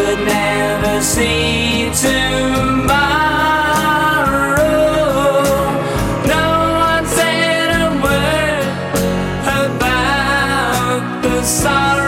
would never see tomorrow. No one said a word about the sorrow.